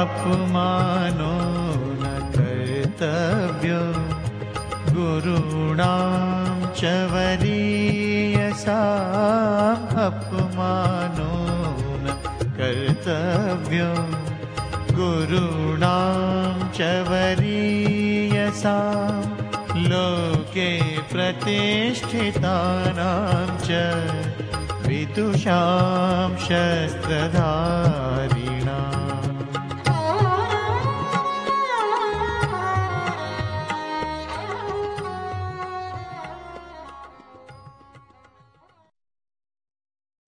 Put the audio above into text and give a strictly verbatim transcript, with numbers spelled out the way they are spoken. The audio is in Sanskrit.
अपमानो न कर्तव्यो गुरूणां च वरीयसाम् अपमानो न कर्तव्यो गुरूणां च वरीयसाम् लोके प्रतिष्ठितानां च विदुषां शस्त्रधारिणां